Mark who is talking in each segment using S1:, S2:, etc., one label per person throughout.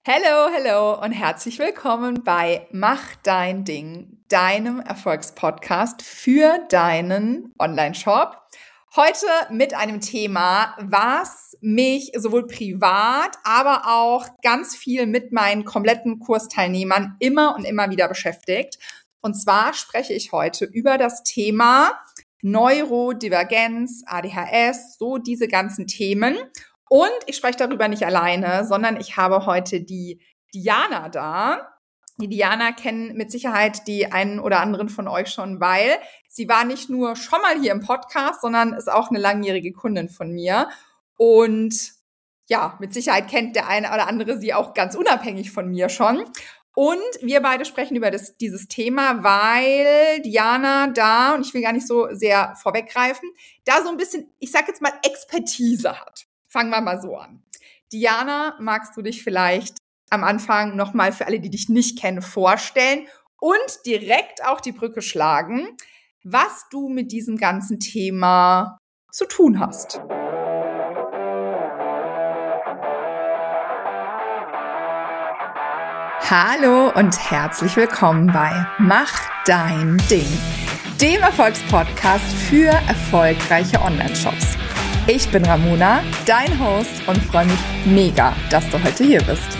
S1: Hallo und herzlich willkommen bei Mach dein Ding, deinem Erfolgspodcast für deinen Online-Shop. Heute mit einem Thema, was mich sowohl privat, aber auch ganz viel mit meinen kompletten Kursteilnehmern immer und immer wieder beschäftigt. Und zwar spreche ich heute über das Thema Neurodivergenz, ADHS, so diese ganzen Themen. Und ich spreche darüber nicht alleine, sondern ich habe heute die Diana da. Die Diana kennen mit Sicherheit die einen oder anderen von euch schon, weil sie war nicht nur schon mal hier im Podcast, sondern ist auch eine langjährige Kundin von mir. Und ja, mit Sicherheit kennt der eine oder andere sie auch ganz unabhängig von mir schon. Und wir beide sprechen über dieses Thema, weil Diana da, und ich will gar nicht so sehr vorweggreifen, da so ein bisschen, ich sag jetzt mal, Expertise hat. Fangen wir mal so an. Diana, magst du dich vielleicht am Anfang nochmal für alle, die dich nicht kennen, vorstellen und direkt auch die Brücke schlagen, was du mit diesem ganzen Thema zu tun hast? Hallo und herzlich willkommen bei Mach dein Ding, dem Erfolgspodcast für erfolgreiche Online-Shops. Ich bin Ramona, dein Host, und freue mich mega, dass du heute hier bist.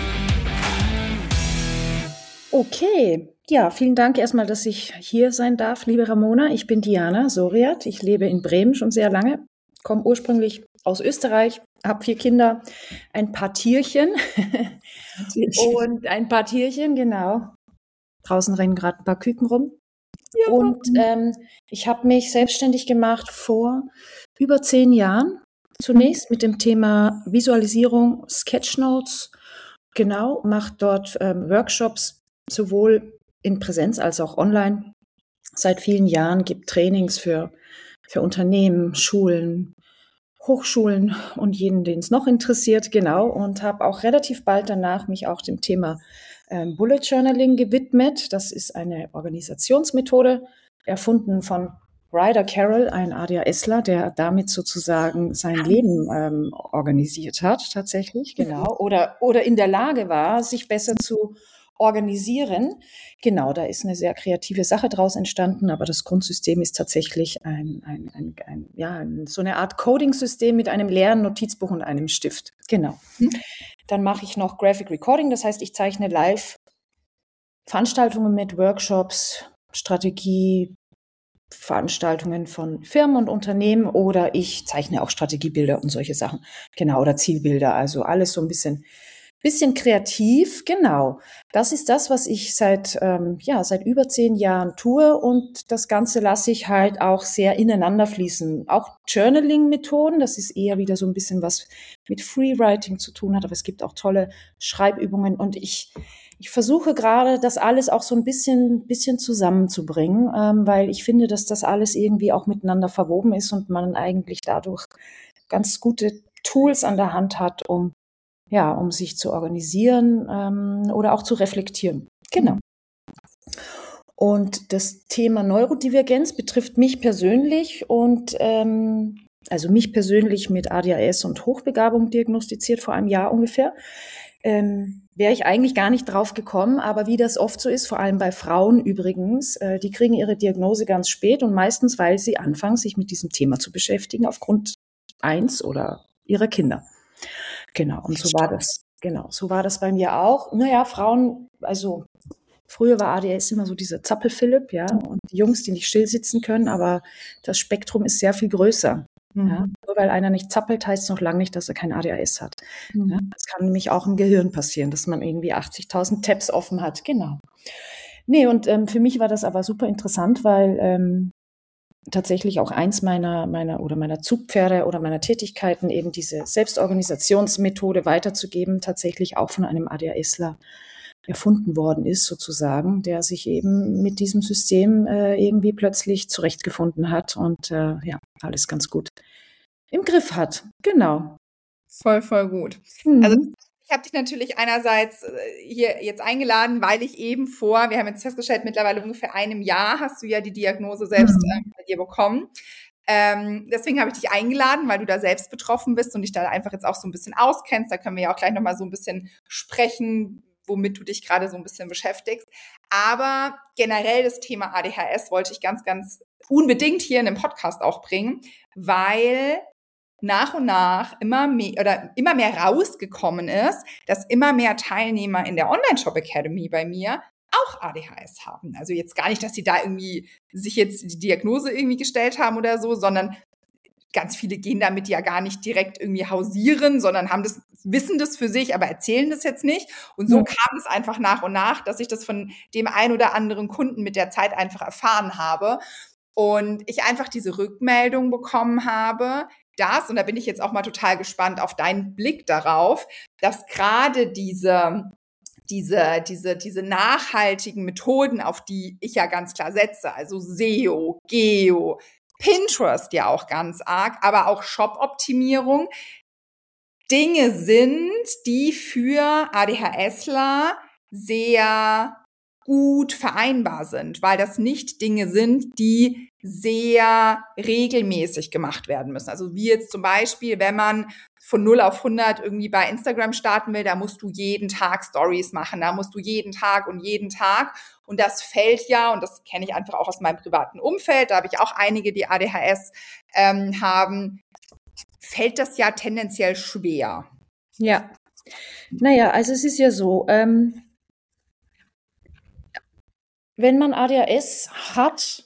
S2: Okay, ja, vielen Dank erstmal, dass ich hier sein darf, liebe Ramona. Ich bin Diana Soriat, ich lebe in Bremen schon sehr lange, komme ursprünglich aus Österreich, habe 4 Kinder, ein paar Tierchen und ein paar Tierchen, genau. Draußen rennen gerade ein paar Küken rum. Ja. Und ich habe mich selbstständig gemacht vor über 10 Jahren. Zunächst mit dem Thema Visualisierung, Sketchnotes. Genau, mache dort Workshops, sowohl in Präsenz als auch online. Seit vielen Jahren gibt Trainings für Unternehmen, Schulen, Hochschulen und jeden, den es noch interessiert. Genau, und habe auch relativ bald danach mich auch dem Thema Bullet Journaling gewidmet. Das ist eine Organisationsmethode, erfunden von Ryder Carroll, ein ADHSler, der damit sozusagen sein Leben organisiert hat, tatsächlich, genau, oder in der Lage war, sich besser zu organisieren. Genau, da ist eine sehr kreative Sache draus entstanden, aber das Grundsystem ist tatsächlich so eine Art Coding-System mit einem leeren Notizbuch und einem Stift. Genau. Dann mache ich noch Graphic Recording, das heißt, ich zeichne live Veranstaltungen mit, Workshops, Strategie, Veranstaltungen von Firmen und Unternehmen, oder ich zeichne auch Strategiebilder und solche Sachen. Genau, oder Zielbilder, also alles so ein bisschen kreativ, genau. Das ist das, was ich seit über 10 Jahren tue, und das Ganze lasse ich halt auch sehr ineinander fließen. Auch Journaling-Methoden, das ist eher wieder so ein bisschen was mit Freewriting zu tun hat, aber es gibt auch tolle Schreibübungen, und ich versuche gerade, das alles auch so ein bisschen zusammenzubringen, weil ich finde, dass das alles irgendwie auch miteinander verwoben ist und man eigentlich dadurch ganz gute Tools an der Hand hat, um sich zu organisieren oder auch zu reflektieren. Genau. Und das Thema Neurodivergenz betrifft mich persönlich, und also mich persönlich mit ADHS und Hochbegabung diagnostiziert vor einem Jahr ungefähr. Wäre ich eigentlich gar nicht drauf gekommen, aber wie das oft so ist, vor allem bei Frauen übrigens, die kriegen ihre Diagnose ganz spät, und meistens, weil sie anfangen, sich mit diesem Thema zu beschäftigen, aufgrund eins oder ihrer Kinder. Genau, und so war das. Genau, so war das bei mir auch. Naja, Frauen, also früher war ADHS immer so dieser Zappel-Philipp, ja, und die Jungs, die nicht still sitzen können, aber das Spektrum ist sehr viel größer. Ja. Nur weil einer nicht zappelt, heißt es noch lange nicht, dass er kein ADHS hat. Ja, das kann nämlich auch im Gehirn passieren, dass man irgendwie 80.000 Tabs offen hat. Genau. Nee, und für mich war das aber super interessant, weil tatsächlich auch eins meiner Zugpferde oder meiner Tätigkeiten eben diese Selbstorganisationsmethode weiterzugeben, tatsächlich auch von einem ADHSler erfunden worden ist, sozusagen, der sich eben mit diesem System irgendwie plötzlich zurechtgefunden hat und alles ganz gut im Griff hat. Genau.
S1: Voll gut. Also ich habe dich natürlich einerseits hier jetzt eingeladen, weil ich eben wir haben jetzt festgestellt, mittlerweile ungefähr einem Jahr hast du ja die Diagnose selbst bei dir bekommen. Deswegen habe ich dich eingeladen, weil du da selbst betroffen bist und dich da einfach jetzt auch so ein bisschen auskennst. Da können wir ja auch gleich nochmal so ein bisschen sprechen, womit du dich gerade so ein bisschen beschäftigst. Aber generell das Thema ADHS wollte ich ganz, ganz unbedingt hier in dem Podcast auch bringen, weil nach und nach immer mehr rausgekommen ist, dass immer mehr Teilnehmer in der Online-Shop Academy bei mir auch ADHS haben. Also jetzt gar nicht, dass sie da irgendwie sich jetzt die Diagnose irgendwie gestellt haben oder so, sondern ganz viele gehen damit ja gar nicht direkt irgendwie hausieren, sondern wissen das für sich, aber erzählen das jetzt nicht. Und so kam es einfach nach und nach, dass ich das von dem ein oder anderen Kunden mit der Zeit einfach erfahren habe. Und ich einfach diese Rückmeldung bekommen habe, und da bin ich jetzt auch mal total gespannt auf deinen Blick darauf, dass gerade diese nachhaltigen Methoden, auf die ich ja ganz klar setze, also SEO, Geo, Pinterest ja auch ganz arg, aber auch Shop-Optimierung, Dinge sind, die für ADHSler sehr gut vereinbar sind, weil das nicht Dinge sind, die sehr regelmäßig gemacht werden müssen. Also wie jetzt zum Beispiel, wenn man von 0 auf 100 irgendwie bei Instagram starten will, da musst du jeden Tag Stories machen, da musst du jeden Tag. Und das fällt ja, und das kenne ich einfach auch aus meinem privaten Umfeld, da habe ich auch einige, die ADHS haben, fällt das ja tendenziell schwer.
S2: Ja. Naja, also es ist ja so, wenn man ADHS hat,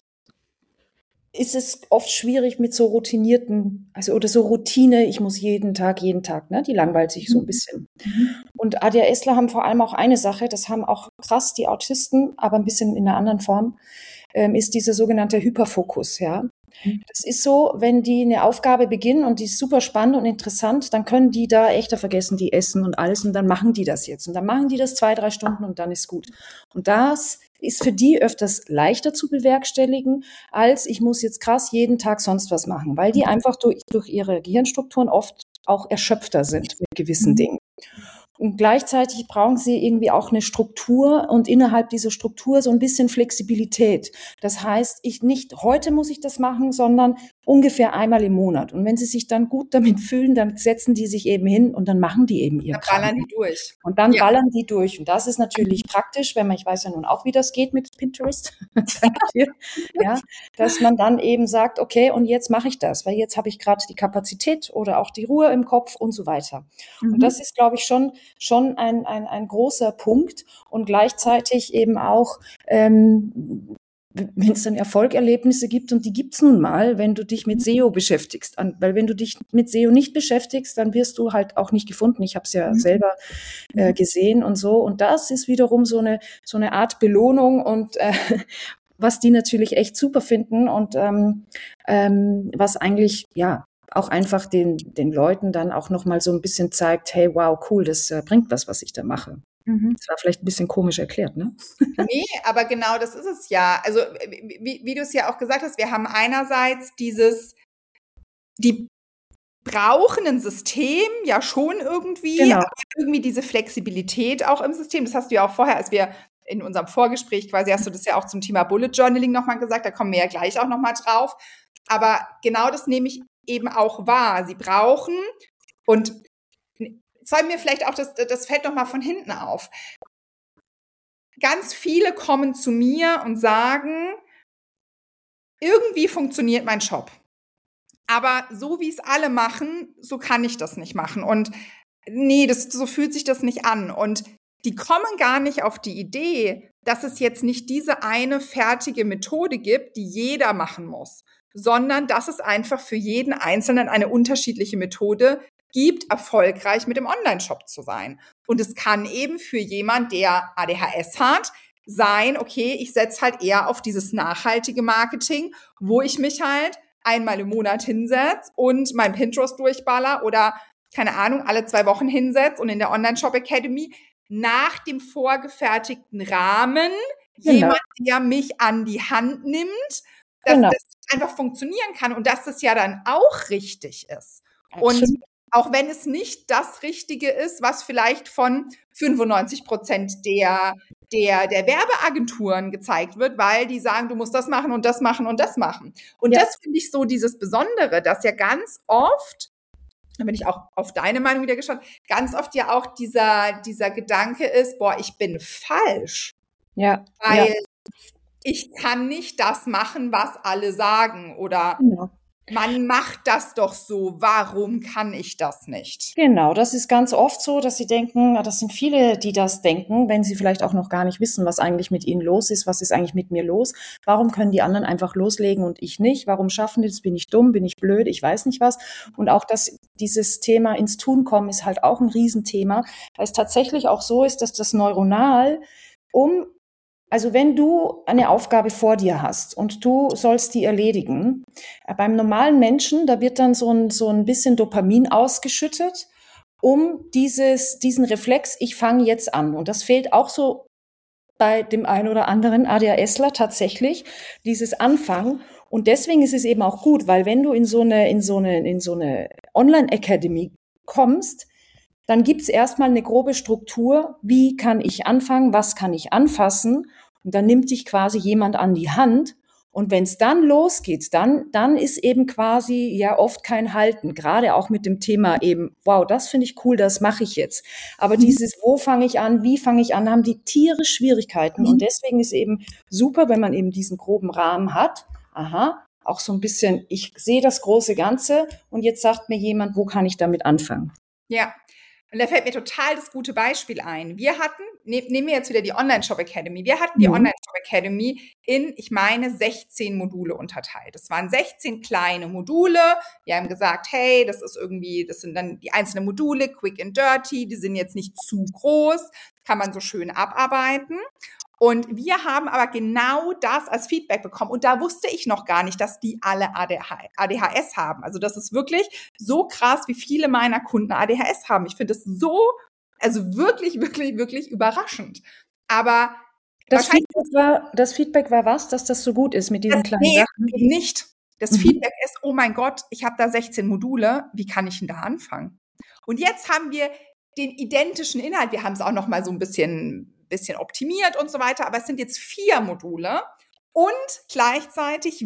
S2: ist es oft schwierig mit so routinierten, oder so Routine, ich muss jeden Tag, ne, die langweilt sich so ein bisschen. Und ADHSler haben vor allem auch eine Sache, das haben auch krass die Autisten, aber ein bisschen in einer anderen Form, ist dieser sogenannte Hyperfokus, ja. Das ist so, wenn die eine Aufgabe beginnen und die ist super spannend und interessant, dann können die da echter vergessen, die essen und alles und dann machen die das jetzt. Und dann machen die das 2, 3 Stunden und dann ist gut. Und das ist für die öfters leichter zu bewerkstelligen, als ich muss jetzt krass jeden Tag sonst was machen, weil die einfach durch ihre Gehirnstrukturen oft auch erschöpfter sind mit gewissen Dingen. Und gleichzeitig brauchen sie irgendwie auch eine Struktur und innerhalb dieser Struktur so ein bisschen Flexibilität. Das heißt, nicht heute muss ich das machen, sondern ungefähr einmal im Monat. Und wenn sie sich dann gut damit fühlen, dann setzen die sich eben hin und dann machen die eben ihr Kram.
S1: Dann ballern die durch.
S2: Und dann ballern die durch. Und das ist natürlich praktisch, ich weiß ja nun auch, wie das geht mit Pinterest, ja, dass man dann eben sagt, okay, und jetzt mache ich das, weil jetzt habe ich gerade die Kapazität oder auch die Ruhe im Kopf und so weiter. Und das ist, glaube ich, schon ein großer Punkt und gleichzeitig eben auch, wenn es dann Erfolgserlebnisse gibt, und die gibt's nun mal, wenn du dich mit SEO beschäftigst. Weil wenn du dich mit SEO nicht beschäftigst, dann wirst du halt auch nicht gefunden. Ich habe es ja selber gesehen und so. Und das ist wiederum so eine Art Belohnung und was die natürlich echt super finden und was eigentlich, ja, auch einfach den Leuten dann auch nochmal so ein bisschen zeigt, hey, wow, cool, das bringt was ich da mache. Das war vielleicht ein bisschen komisch erklärt, ne?
S1: Nee, aber genau das ist es ja. Also wie du es ja auch gesagt hast, wir haben einerseits die brauchen ein System ja schon irgendwie,
S2: Genau.
S1: aber irgendwie diese Flexibilität auch im System. Das hast du ja auch vorher, als wir in unserem Vorgespräch quasi, hast du das ja auch zum Thema Bullet Journaling nochmal gesagt, da kommen wir ja gleich auch nochmal drauf. Aber genau das nehme ich eben auch wahr. Sie brauchen, und soll mir vielleicht auch, das fällt nochmal von hinten auf. Ganz viele kommen zu mir und sagen, irgendwie funktioniert mein Shop. Aber so wie es alle machen, so kann ich das nicht machen. Und nee, so fühlt sich das nicht an. Und die kommen gar nicht auf die Idee, dass es jetzt nicht diese eine fertige Methode gibt, die jeder machen muss, sondern dass es einfach für jeden Einzelnen eine unterschiedliche Methode gibt, erfolgreich mit dem Online-Shop zu sein. Und es kann eben für jemand, der ADHS hat, sein, okay, ich setze halt eher auf dieses nachhaltige Marketing, wo ich mich halt einmal im Monat hinsetze und mein Pinterest durchballer oder, keine Ahnung, alle 2 Wochen hinsetze und in der Online-Shop Academy nach dem vorgefertigten Rahmen jemand, der mich an die Hand nimmt, dass das einfach funktionieren kann und dass das ja dann auch richtig ist.
S2: Absolut.
S1: Auch wenn es nicht das Richtige ist, was vielleicht von 95% der Werbeagenturen gezeigt wird, weil die sagen, du musst das machen und das machen und das machen. Und das finde ich so dieses Besondere, dass ja ganz oft, da bin ich auch auf deine Meinung wieder gespannt, ganz oft ja auch dieser Gedanke ist, boah, ich bin falsch.
S2: Ja.
S1: Weil ich kann nicht das machen, was alle sagen. Oder man macht das doch so, warum kann ich das nicht?
S2: Genau, das ist ganz oft so, dass sie denken, das sind viele, die das denken, wenn sie vielleicht auch noch gar nicht wissen, was eigentlich mit ihnen los ist, was ist eigentlich mit mir los, warum können die anderen einfach loslegen und ich nicht, warum schaffen die das, bin ich dumm, bin ich blöd, ich weiß nicht was. Und auch dieses Thema ins Tun kommen ist halt auch ein Riesenthema, weil es tatsächlich auch so ist, dass das neuronal also wenn du eine Aufgabe vor dir hast und du sollst die erledigen, beim normalen Menschen, da wird dann so ein bisschen Dopamin ausgeschüttet, um diesen Reflex, ich fange jetzt an. Und das fehlt auch so bei dem einen oder anderen ADHSler tatsächlich, dieses Anfangen. Und deswegen ist es eben auch gut, weil wenn du in so eine Online-Academy kommst, dann gibt's erstmal eine grobe Struktur, wie kann ich anfangen, was kann ich anfassen, und dann nimmt dich quasi jemand an die Hand, und wenn es dann losgeht, dann ist eben quasi ja oft kein Halten, gerade auch mit dem Thema eben, wow, das finde ich cool, das mache ich jetzt. Aber dieses, wo fange ich an, wie fange ich an, haben die Tiere Schwierigkeiten, und deswegen ist eben super, wenn man eben diesen groben Rahmen hat, auch so ein bisschen, ich sehe das große Ganze, und jetzt sagt mir jemand, wo kann ich damit anfangen?
S1: Ja. Und da fällt mir total das gute Beispiel ein. Wir hatten, nehmen wir jetzt wieder die Online-Shop Academy. Wir hatten die Online-Shop Academy in, ich meine, 16 Module unterteilt. Das waren 16 kleine Module. Wir haben gesagt, hey, das sind dann die einzelnen Module, quick and dirty, die sind jetzt nicht zu groß, kann man so schön abarbeiten. Und wir haben aber genau das als Feedback bekommen. Und da wusste ich noch gar nicht, dass die alle ADHS haben. Also das ist wirklich so krass, wie viele meiner Kunden ADHS haben. Ich finde es so, also wirklich, wirklich, wirklich überraschend. Aber
S2: das Feedback war was, dass das so gut ist mit diesen kleinen Sachen?
S1: Nicht. Das Feedback ist, oh mein Gott, ich habe da 16 Module, wie kann ich denn da anfangen? Und jetzt haben wir den identischen Inhalt. Wir haben es auch noch mal so ein bisschen optimiert und so weiter, aber es sind jetzt 4 Module und gleichzeitig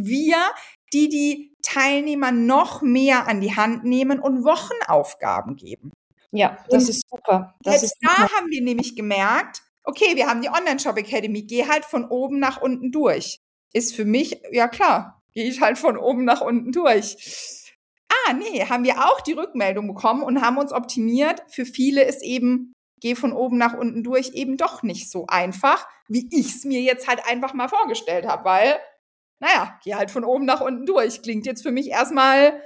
S1: die Teilnehmer noch mehr an die Hand nehmen und Wochenaufgaben geben.
S2: Ja, das ist super.
S1: Da haben wir nämlich gemerkt, okay, wir haben die Online-Shop Academy, geh halt von oben nach unten durch. Ist für mich, ja klar, gehe ich halt von oben nach unten durch. Nee, haben wir auch die Rückmeldung bekommen und haben uns optimiert. Für viele ist eben, geh von oben nach unten durch, eben doch nicht so einfach, wie ich es mir jetzt halt einfach mal vorgestellt habe, weil, naja, geh halt von oben nach unten durch. Klingt jetzt für mich erstmal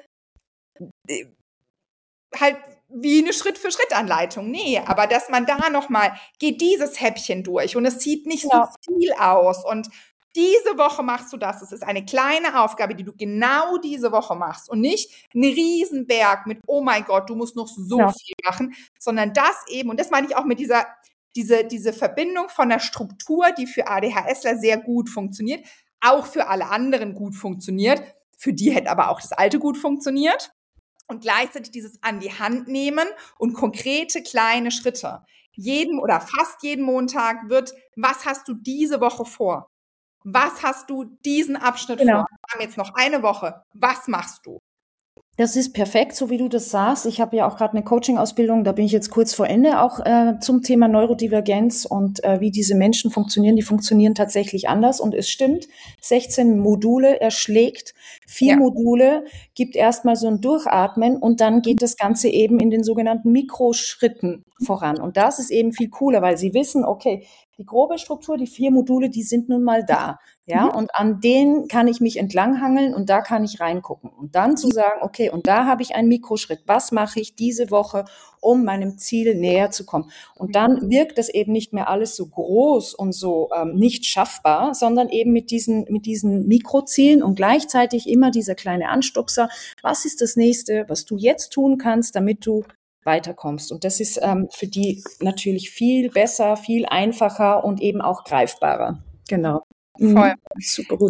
S1: halt wie eine Schritt-für-Schritt-Anleitung. Nee, aber dass man da nochmal, geht dieses Häppchen durch und es sieht nicht so viel aus und diese Woche machst du das. Es ist eine kleine Aufgabe, die du genau diese Woche machst und nicht ein Riesenberg mit, oh mein Gott, du musst noch so viel machen, sondern das eben, und das meine ich auch mit diese Verbindung von der Struktur, die für ADHSler sehr gut funktioniert, auch für alle anderen gut funktioniert. Für die hätte aber auch das Alte gut funktioniert. Und gleichzeitig dieses an die Hand nehmen und konkrete kleine Schritte. Jeden oder fast jeden Montag wird, was hast du diese Woche vor? Was hast du diesen Abschnitt vor? Wir haben jetzt noch eine Woche. Was machst du?
S2: Das ist perfekt, so wie du das sagst. Ich habe ja auch gerade eine Coaching-Ausbildung, da bin ich jetzt kurz vor Ende auch zum Thema Neurodivergenz und wie diese Menschen funktionieren. Die funktionieren tatsächlich anders und es stimmt, 16 Module erschlägt, 4 Module gibt erstmal so ein Durchatmen und dann geht das Ganze eben in den sogenannten Mikroschritten voran. Und das ist eben viel cooler, weil sie wissen, okay, die grobe Struktur, die 4 Module, die sind nun mal da. Ja, und an denen kann ich mich entlanghangeln und da kann ich reingucken. Und dann zu sagen, okay, und da habe ich einen Mikroschritt. Was mache ich diese Woche, um meinem Ziel näher zu kommen? Und dann wirkt das eben nicht mehr alles so groß und so nicht schaffbar, sondern eben mit diesen Mikrozielen und gleichzeitig immer dieser kleine Anstupser. Was ist das Nächste, was du jetzt tun kannst, damit du weiterkommst? Und das ist für die natürlich viel besser, viel einfacher und eben auch greifbarer. Genau.
S1: Voll.
S2: Super gut.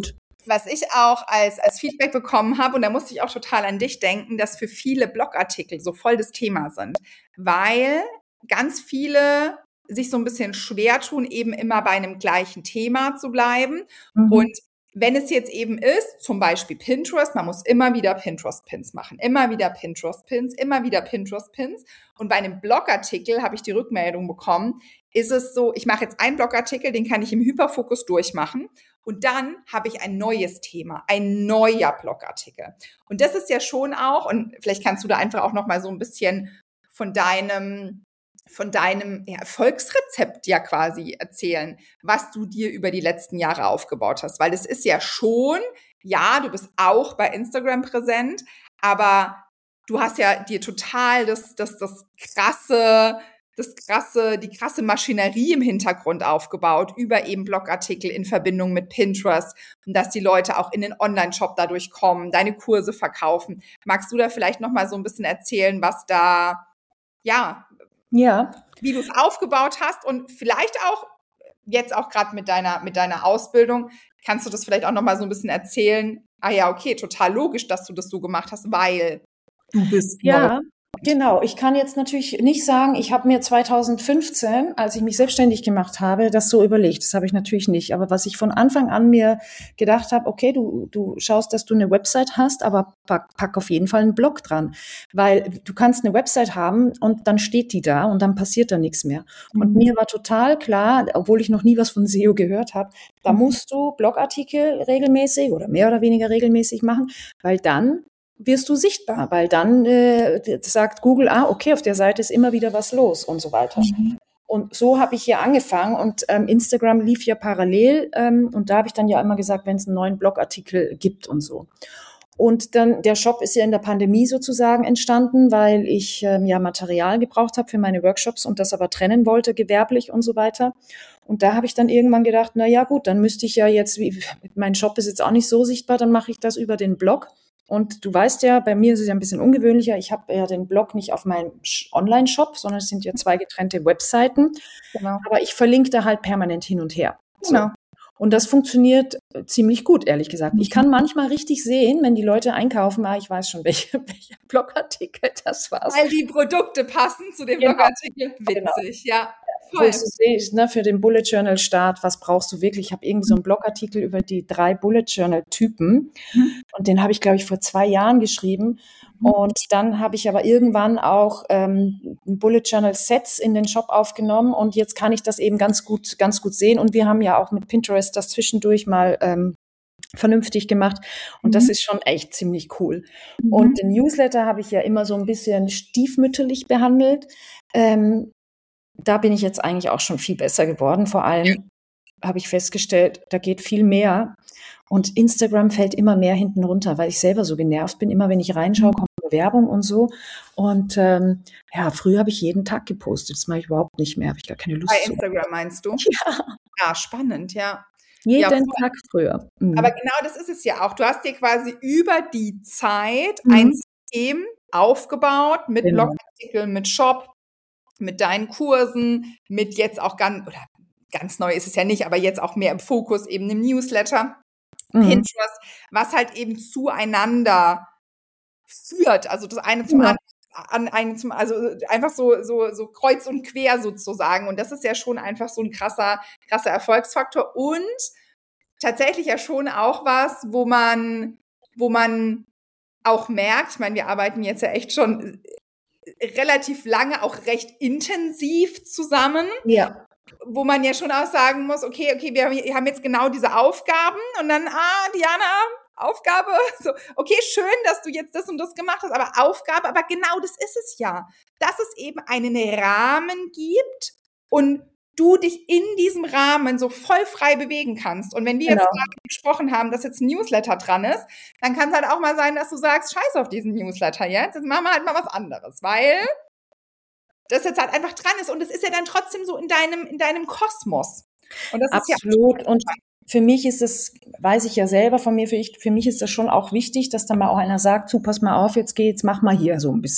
S1: Was ich auch als Feedback bekommen habe, und da musste ich auch total an dich denken, dass für viele Blogartikel so voll das Thema sind, weil ganz viele sich so ein bisschen schwer tun, eben immer bei einem gleichen Thema zu bleiben. Und wenn es jetzt eben ist, zum Beispiel Pinterest, man muss immer wieder Pinterest-Pins machen, immer wieder Pinterest-Pins, immer wieder Pinterest-Pins. Und bei einem Blogartikel habe ich die Rückmeldung bekommen, ist es so, ich mache jetzt einen Blogartikel, den kann ich im Hyperfokus durchmachen. Und dann habe ich ein neues Thema, ein neuer Blogartikel. Und das ist ja schon auch, und vielleicht kannst du da einfach auch noch mal so ein bisschen von deinem Erfolgsrezept ja quasi erzählen, was du dir über die letzten Jahre aufgebaut hast. Weil es ist ja schon, ja, du bist auch bei Instagram präsent, aber du hast ja dir total die krasse Maschinerie im Hintergrund aufgebaut über eben Blogartikel in Verbindung mit Pinterest und dass die Leute auch in den Online-Shop dadurch kommen, deine Kurse verkaufen. Magst du da vielleicht noch mal so ein bisschen erzählen, was da, ja, wie du es aufgebaut hast und vielleicht auch jetzt auch gerade mit deiner Ausbildung, kannst du das vielleicht auch noch mal so ein bisschen erzählen? Ah ja, okay, total logisch, dass du das so gemacht hast, weil du bist
S2: Ja, genau. Ich kann jetzt natürlich nicht sagen, ich habe mir 2015, als ich mich selbstständig gemacht habe, das so überlegt. Das habe ich natürlich nicht. Aber was ich von Anfang an mir gedacht habe, okay, du schaust, dass du eine Website hast, aber pack auf jeden Fall einen Blog dran. Weil du kannst eine Website haben und dann steht die da und dann passiert da nichts mehr. Und mir war total klar, obwohl ich noch nie was von SEO gehört habe, da musst du Blogartikel regelmäßig oder mehr oder weniger regelmäßig machen, weil dann wirst du sichtbar, weil dann sagt Google, okay, auf der Seite ist immer wieder was los und so weiter. Und so habe ich hier angefangen und Instagram lief ja parallel und da habe ich dann ja immer gesagt, wenn es einen neuen Blogartikel gibt und so. Und dann, der Shop ist ja in der Pandemie sozusagen entstanden, weil ich ja Material gebraucht habe für meine Workshops und das aber trennen wollte, gewerblich und so weiter. Und da habe ich dann irgendwann gedacht, na ja gut, dann müsste ich ja jetzt, mein Shop ist jetzt auch nicht so sichtbar, dann mache ich das über den Blog. Und du weißt ja, bei mir ist es ja ein bisschen ungewöhnlicher. Ich habe ja den Blog nicht auf meinem Online-Shop, sondern es sind ja 2 getrennte Webseiten.
S1: Genau.
S2: Aber ich verlinke da halt permanent hin und her.
S1: Genau.
S2: So. Und das funktioniert ziemlich gut, ehrlich gesagt. Ich kann manchmal richtig sehen, wenn die Leute einkaufen, ich weiß schon, welcher Blogartikel das war.
S1: Weil die Produkte passen zu dem
S2: Genau.
S1: Blogartikel. Witzig, ja.
S2: Wo ich so sehe, ne, für den Bullet Journal Start, was brauchst du wirklich? Ich habe irgendwie so einen Blogartikel über die 3 Bullet Journal Typen und den habe ich, glaube ich, vor 2 Jahren geschrieben. Und dann habe ich aber irgendwann auch Bullet Journal Sets in den Shop aufgenommen und jetzt kann ich das eben ganz gut sehen. Und wir haben ja auch mit Pinterest das zwischendurch mal vernünftig gemacht und das ist schon echt ziemlich cool. Und den Newsletter habe ich ja immer so ein bisschen stiefmütterlich behandelt. Da bin ich jetzt eigentlich auch schon viel besser geworden. Vor allem habe ich festgestellt, da geht viel mehr. Und Instagram fällt immer mehr hinten runter, weil ich selber so genervt bin. Immer wenn ich reinschaue, kommt Werbung und so. Und früher habe ich jeden Tag gepostet. Das mache ich überhaupt nicht mehr. Habe ich gar keine Lust
S1: zu. Bei Instagram meinst du? Ja, spannend, ja.
S2: Jeden Tag früher.
S1: Aber genau das ist es ja auch. Du hast dir quasi über die Zeit ein System aufgebaut mit Blogartikeln, mit Shop, mit deinen Kursen, mit jetzt auch ganz neu ist es ja nicht, aber jetzt auch mehr im Fokus eben im Newsletter, Pinterest, was halt eben zueinander führt, also das eine zum anderen, also einfach so kreuz und quer sozusagen. Und das ist ja schon einfach so ein krasser Erfolgsfaktor und tatsächlich ja schon auch was, wo man auch merkt, ich meine, wir arbeiten jetzt ja echt schon relativ lange, auch recht intensiv zusammen.
S2: Ja.
S1: Wo man ja schon auch sagen muss, okay, wir haben jetzt genau diese Aufgaben und dann, Diana, Aufgabe, so, okay, schön, dass du jetzt das und das gemacht hast, aber Aufgabe, aber genau das ist es ja, dass es eben einen Rahmen gibt und du dich in diesem Rahmen so voll frei bewegen kannst. Und wenn wir jetzt gerade gesprochen haben, dass jetzt ein Newsletter dran ist, dann kann es halt auch mal sein, dass du sagst, scheiß auf diesen Newsletter jetzt machen wir halt mal was anderes, weil das jetzt halt einfach dran ist und es ist ja dann trotzdem so in deinem Kosmos. Und das
S2: absolut.
S1: Ist ja
S2: und für mich ist es, weiß ich ja selber von mir, für mich ist das schon auch wichtig, dass dann mal auch einer sagt, pass mal auf, jetzt mach mal hier so ein bisschen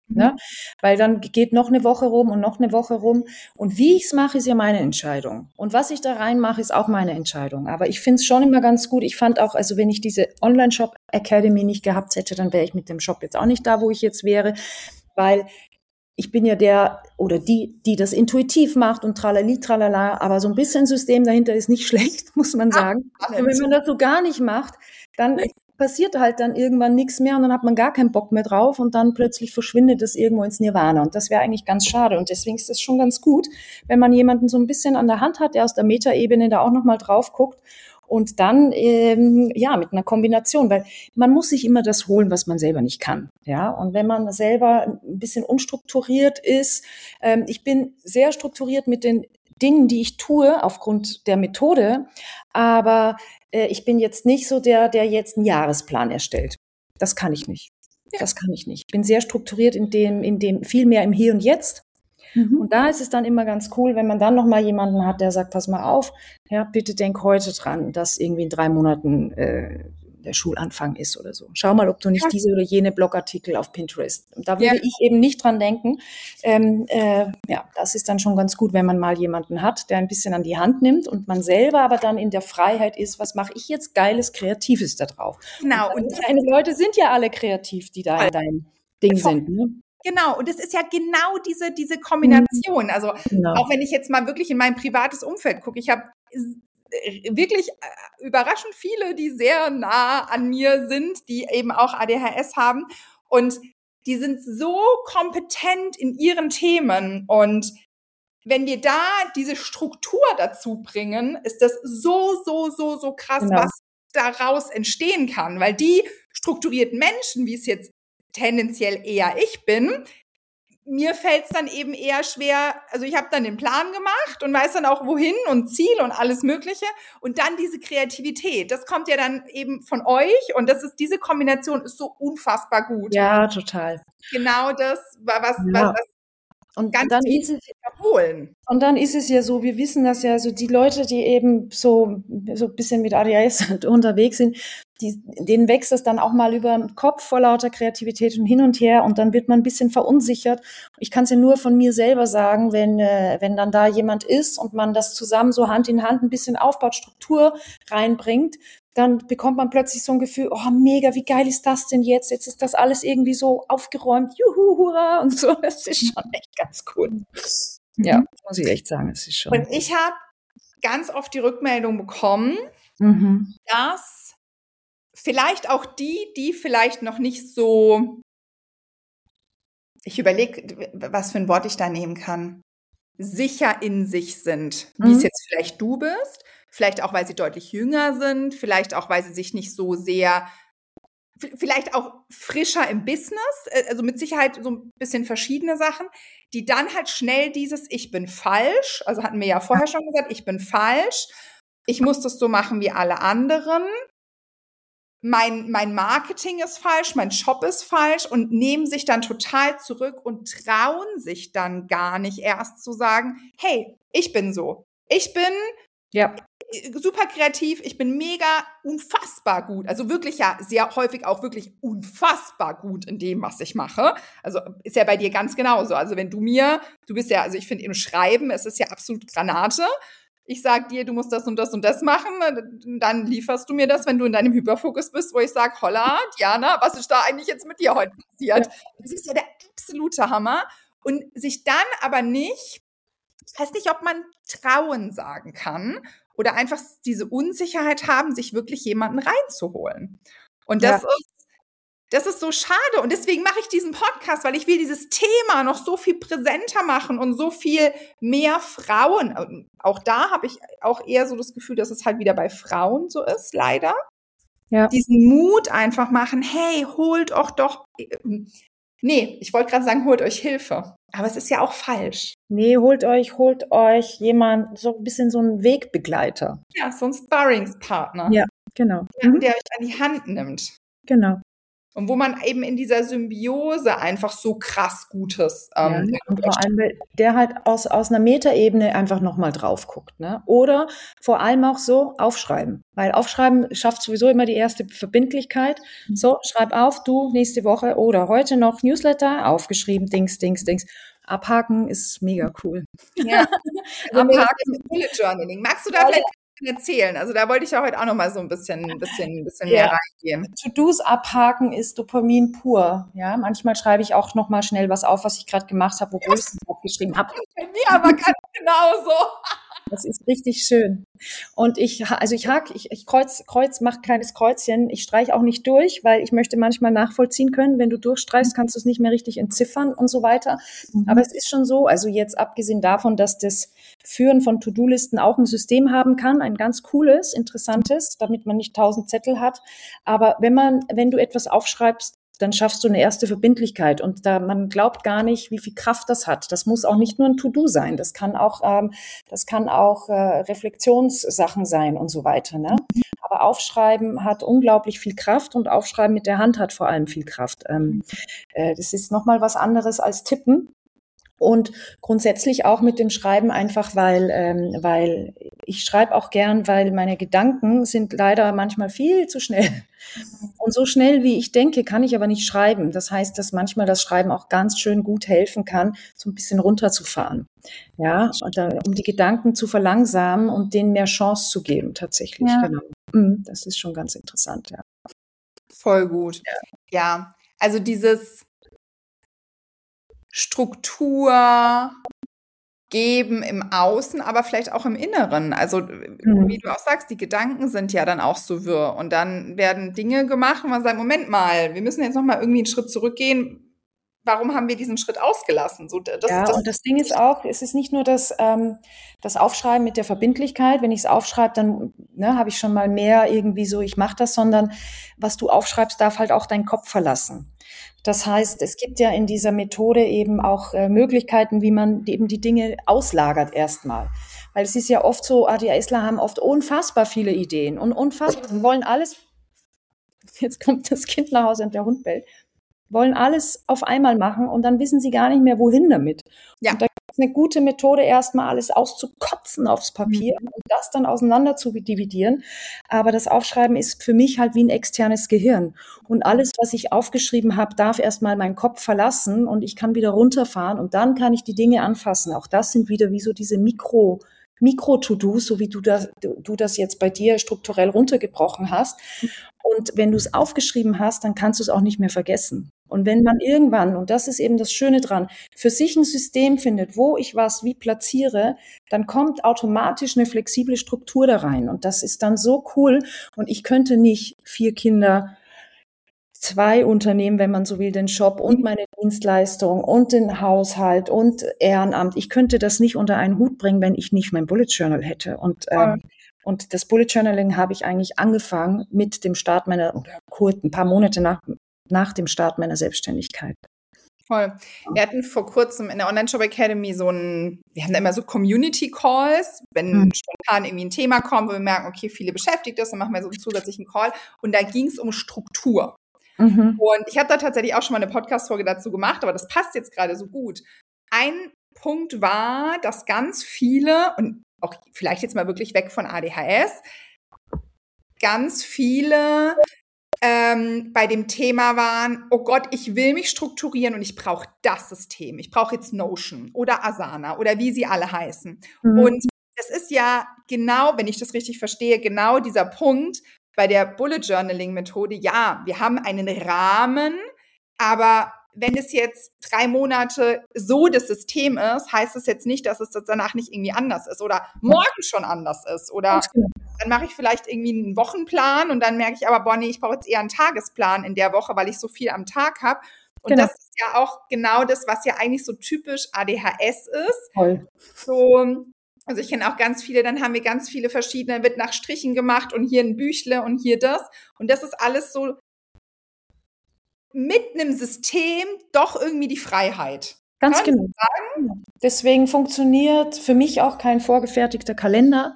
S2: Ne? Weil dann geht noch eine Woche rum und noch eine Woche rum. Und wie ich es mache, ist ja meine Entscheidung. Und was ich da reinmache, ist auch meine Entscheidung. Aber ich finde es schon immer ganz gut. Ich fand auch, also wenn ich diese Online-Shop Academy nicht gehabt hätte, dann wäre ich mit dem Shop jetzt auch nicht da, wo ich jetzt wäre. Weil ich bin ja der oder die das intuitiv macht und tralali, tralala, aber so ein bisschen System dahinter ist nicht schlecht, muss man sagen. Und wenn man das so gar nicht macht, dann passiert halt dann irgendwann nichts mehr und dann hat man gar keinen Bock mehr drauf und dann plötzlich verschwindet es irgendwo ins Nirvana und das wäre eigentlich ganz schade und deswegen ist es schon ganz gut, wenn man jemanden so ein bisschen an der Hand hat, der aus der Metaebene da auch nochmal drauf guckt und dann, mit einer Kombination, weil man muss sich immer das holen, was man selber nicht kann, ja. Und wenn man selber ein bisschen unstrukturiert ist, ich bin sehr strukturiert mit den Dingen, die ich tue, aufgrund der Methode, aber ich bin jetzt nicht so der jetzt einen Jahresplan erstellt. Das kann ich nicht.
S1: Ja.
S2: Das kann ich nicht. Ich bin sehr strukturiert in dem viel mehr im Hier und Jetzt. Und da ist es dann immer ganz cool, wenn man dann noch mal jemanden hat, der sagt, pass mal auf, ja, bitte denk heute dran, dass irgendwie in 3 Monaten der Schulanfang ist oder so. Schau mal, ob du nicht diese oder jene Blogartikel auf Pinterest. Da würde ich eben nicht dran denken. Das ist dann schon ganz gut, wenn man mal jemanden hat, der ein bisschen an die Hand nimmt und man selber aber dann in der Freiheit ist, was mache ich jetzt Geiles, Kreatives da drauf.
S1: Genau.
S2: Und deine Leute sind ja alle kreativ, die da in deinem Ding sind. Ne?
S1: Genau, und es ist ja genau diese Kombination. Also auch wenn ich jetzt mal wirklich in mein privates Umfeld gucke, ich habe wirklich überraschend viele, die sehr nah an mir sind, die eben auch ADHS haben und die sind so kompetent in ihren Themen und wenn wir da diese Struktur dazu bringen, ist das so krass, was daraus entstehen kann, weil die strukturierten Menschen, wie es jetzt tendenziell eher ich bin, mir fällt es dann eben eher schwer, also ich habe dann den Plan gemacht und weiß dann auch wohin und Ziel und alles Mögliche und dann diese Kreativität, das kommt ja dann eben von euch und diese Kombination ist so unfassbar gut.
S2: Ja, total.
S1: Genau das, was
S2: und
S1: ganz
S2: dann ist es
S1: wiederholen.
S2: Und dann ist es ja so, wir wissen das ja, so die Leute, die eben so ein bisschen mit ADHS unterwegs sind, denen wächst das dann auch mal über den Kopf vor lauter Kreativität und hin und her und dann wird man ein bisschen verunsichert. Ich kann es ja nur von mir selber sagen, wenn dann da jemand ist und man das zusammen so Hand in Hand ein bisschen aufbaut, Struktur reinbringt, dann bekommt man plötzlich so ein Gefühl, oh mega, wie geil ist das denn jetzt? Jetzt ist das alles irgendwie so aufgeräumt, juhu, hurra und so. Das ist schon echt ganz cool. Ja, muss ich echt sagen, es ist schon.
S1: Und ich habe ganz oft die Rückmeldung bekommen, dass vielleicht auch die vielleicht noch nicht so, ich überlege, was für ein Wort ich da nehmen kann, sicher in sich sind, wie es jetzt vielleicht du bist, vielleicht auch, weil sie deutlich jünger sind, vielleicht auch, weil sie sich nicht so sehr, vielleicht auch frischer im Business, also mit Sicherheit so ein bisschen verschiedene Sachen, die dann halt schnell dieses Ich bin falsch, also hatten wir ja vorher schon gesagt, ich bin falsch, ich muss das so machen wie alle anderen, mein Marketing ist falsch, mein Shop ist falsch und nehmen sich dann total zurück und trauen sich dann gar nicht erst zu sagen, hey, ich bin so, ich bin super kreativ, ich bin mega unfassbar gut, also wirklich ja sehr häufig auch wirklich unfassbar gut in dem, was ich mache. Also ist ja bei dir ganz genauso. Also wenn du bist ja, also ich finde im Schreiben, es ist ja absolut Granate. Ich sag dir, du musst das und das machen, dann lieferst du mir das, wenn du in deinem Hyperfokus bist, wo ich sage, holla, Diana, was ist da eigentlich jetzt mit dir heute passiert? Das ist ja der absolute Hammer. Und sich dann aber nicht, ich weiß nicht, ob man trauen sagen kann oder einfach diese Unsicherheit haben, sich wirklich jemanden reinzuholen. Und das ist so schade. Und deswegen mache ich diesen Podcast, weil ich will dieses Thema noch so viel präsenter machen und so viel mehr Frauen. Und auch da habe ich auch eher so das Gefühl, dass es halt wieder bei Frauen so ist, leider. Ja. Diesen Mut einfach machen, hey, holt euch doch, ich wollte gerade sagen, holt euch Hilfe. Aber es ist ja auch falsch.
S2: Nee, holt euch jemand, so ein bisschen so einen Wegbegleiter.
S1: Ja, so ein Sparringspartner.
S2: Ja, genau.
S1: Der euch an die Hand nimmt.
S2: Genau.
S1: Und wo man eben in dieser Symbiose einfach so krass Gutes
S2: Ja, und vor allem, weil der halt aus einer Metaebene einfach nochmal drauf guckt, ne? Oder vor allem auch so aufschreiben. Weil Aufschreiben schafft sowieso immer die erste Verbindlichkeit. So, schreib auf, du nächste Woche oder heute noch Newsletter, aufgeschrieben, Dings, Dings, Dings. Abhaken ist mega cool.
S1: Ja, also
S2: Abhaken.
S1: Bullet Journaling. Magst du da vielleicht erzählen? Also da wollte ich ja heute auch noch mal so ein bisschen mehr reingehen.
S2: To-Dos abhaken ist Dopamin pur. Ja, manchmal schreibe ich auch noch mal schnell was auf, was ich gerade gemacht habe, obwohl ich es aufgeschrieben habe.
S1: Bei mir aber ganz genauso.
S2: Das ist richtig schön. Und ich mache kleines Kreuzchen. Ich streiche auch nicht durch, weil ich möchte manchmal nachvollziehen können. Wenn du durchstreichst, kannst du es nicht mehr richtig entziffern und so weiter. Aber es ist schon so, also jetzt abgesehen davon, dass das Führen von To-Do-Listen auch ein System haben kann, ein ganz cooles, interessantes, damit man nicht 1000 Zettel hat. Aber wenn du etwas aufschreibst, dann schaffst du eine erste Verbindlichkeit und man glaubt gar nicht, wie viel Kraft das hat. Das muss auch nicht nur ein To-Do sein. Das kann auch Reflexionssachen sein und so weiter, ne? Aber Aufschreiben hat unglaublich viel Kraft und Aufschreiben mit der Hand hat vor allem viel Kraft. Das ist nochmal was anderes als Tippen. Und grundsätzlich auch mit dem Schreiben einfach, weil ich schreibe auch gern, weil meine Gedanken sind leider manchmal viel zu schnell. Und so schnell, wie ich denke, kann ich aber nicht schreiben. Das heißt, dass manchmal das Schreiben auch ganz schön gut helfen kann, so ein bisschen runterzufahren. Ja, um die Gedanken zu verlangsamen und denen mehr Chance zu geben, tatsächlich. Ja. Genau. Das ist schon ganz interessant, ja.
S1: Voll gut. Ja, also dieses Struktur geben im Außen, aber vielleicht auch im Inneren. Also wie du auch sagst, die Gedanken sind ja dann auch so wirr und dann werden Dinge gemacht und man sagt, Moment mal, wir müssen jetzt noch mal irgendwie einen Schritt zurückgehen. Warum haben wir diesen Schritt ausgelassen? So,
S2: und das Ding ist auch, es ist nicht nur das Aufschreiben mit der Verbindlichkeit. Wenn ich es aufschreibe, dann habe ich schon mal mehr irgendwie so, ich mache das, sondern was du aufschreibst, darf halt auch deinen Kopf verlassen. Das heißt, es gibt ja in dieser Methode eben auch Möglichkeiten, wie man eben die Dinge auslagert erstmal. Weil es ist ja oft so, ADHSler haben oft unfassbar viele Ideen und wollen alles, jetzt kommt das Kind nach Hause und der Hund bellt, wollen alles auf einmal machen und dann wissen sie gar nicht mehr, wohin damit. Ja. Und da gibt es eine gute Methode, erstmal alles auszukotzen aufs Papier und das dann auseinander zu dividieren. Aber das Aufschreiben ist für mich halt wie ein externes Gehirn. Und alles, was ich aufgeschrieben habe, darf erstmal meinen Kopf verlassen und ich kann wieder runterfahren und dann kann ich die Dinge anfassen. Auch das sind wieder wie so diese Mikro-To-Dos, so wie du das jetzt bei dir strukturell runtergebrochen hast. Und wenn du es aufgeschrieben hast, dann kannst du es auch nicht mehr vergessen. Und wenn man irgendwann, und das ist eben das Schöne dran, für sich ein System findet, wo ich was wie platziere, dann kommt automatisch eine flexible Struktur da rein. Und das ist dann so cool. Und ich könnte nicht 4 Kinder, 2 Unternehmen, wenn man so will, den Shop und meine Dienstleistung und den Haushalt und Ehrenamt. Ich könnte das nicht unter einen Hut bringen, wenn ich nicht mein Bullet Journal hätte. Und das Bullet Journaling habe ich eigentlich angefangen mit dem Start ein paar Monate nach dem Start meiner Selbstständigkeit.
S1: Voll. Wir hatten vor kurzem in der Online-Shop Academy wir haben da immer so Community-Calls, wenn spontan irgendwie ein Thema kommt, wo wir merken, okay, viele beschäftigt ist, dann machen wir so einen zusätzlichen Call. Und da ging es um Struktur. Und ich habe da tatsächlich auch schon mal eine Podcast-Folge dazu gemacht, aber das passt jetzt gerade so gut. Ein Punkt war, dass ganz viele, und auch vielleicht jetzt mal wirklich weg von ADHS, ganz viele bei dem Thema waren, oh Gott, ich will mich strukturieren und ich brauche das System. Ich brauche jetzt Notion oder Asana oder wie sie alle heißen. Und das ist ja genau, wenn ich das richtig verstehe, genau dieser Punkt bei der Bullet Journaling Methode. Ja, wir haben einen Rahmen, aber wenn es jetzt 3 Monate so das System ist, heißt es jetzt nicht, dass es danach nicht irgendwie anders ist oder morgen schon anders ist. Oder dann mache ich vielleicht irgendwie einen Wochenplan und dann merke ich aber, boah, nee, ich brauche jetzt eher einen Tagesplan in der Woche, weil ich so viel am Tag habe. Und das ist ja auch genau das, was ja eigentlich so typisch ADHS ist.
S2: Toll.
S1: So, also ich kenne auch ganz viele, dann haben wir ganz viele verschiedene, wird nach Strichen gemacht und hier ein Büchle und hier das. Und das ist alles so mit einem System doch irgendwie die Freiheit.
S2: Ganz genau. Deswegen funktioniert für mich auch kein vorgefertigter Kalender,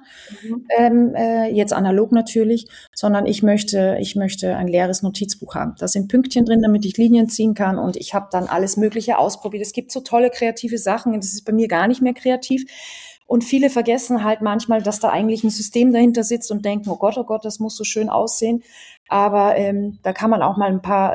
S2: jetzt analog natürlich, sondern ich möchte ein leeres Notizbuch haben. Da sind Pünktchen drin, damit ich Linien ziehen kann und ich habe dann alles Mögliche ausprobiert. Es gibt so tolle kreative Sachen, das ist bei mir gar nicht mehr kreativ. Und viele vergessen halt manchmal, dass da eigentlich ein System dahinter sitzt und denken, oh Gott, das muss so schön aussehen. Aber da kann man auch mal ein paar